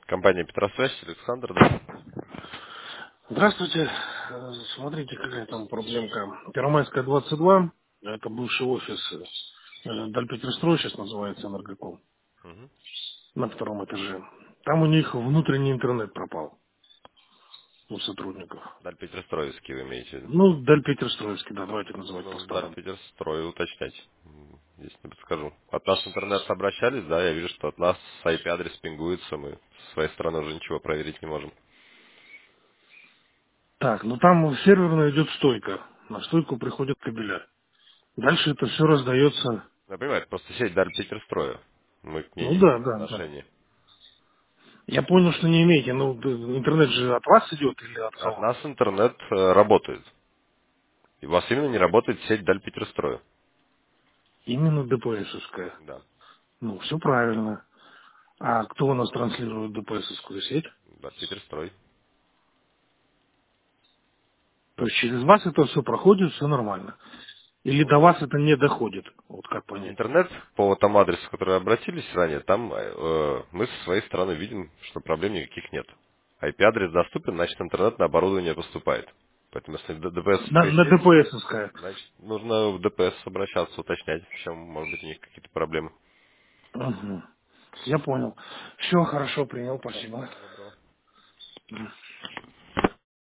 Компания Петросвязь, Александр, да? Здравствуйте. Смотрите, какая там проблемка. Первомайская, 22. Это бывший офис Дальпетерстрой, сейчас называется Энергоком, Угу. на втором этаже. Там у них внутренний интернет пропал у сотрудников. Дальпетерстроевский вы имеете в виду? Ну, Дальпетерстроевский, да, давайте называть Ну, по-старому. Дальпетерстрой уточнять. Здесь не подскажу. От нас в интернет обращались, да, я вижу, что от нас IP-адрес пингуется, мы с своей стороны уже ничего проверить не можем. Так, ну там серверная идет стойка. На стойку приходят кабеля. Дальше это все раздается. Я понимаю, это просто сеть Дальпетерстроя. Мы к ней Ну не да, имеем да, да. отношения. Я понял, что не имеете. Ну, интернет же от вас идет или от От кого? нас интернет работает. И у вас именно не работает сеть Дальпетерстроя. Именно ДПСовская. Да, Ну, все правильно. А кто у нас транслирует ДПСовскую сеть? Дальпетерстрой. То есть через вас это все проходит, все нормально. Или Ну, до вас это не доходит? Вот как понять? интернет по тому адресу, который обратились ранее, там мы со своей стороны видим, что проблем никаких нет. IP-адрес доступен, значит интернет на оборудование поступает. Поэтому если На, ДПСовская на сеть, ДПСовская. значит нужно в ДПС обращаться, уточнять, в чем может быть у них какие-то проблемы. Угу. Я понял. Все хорошо, принял, Да, спасибо. всего доброго.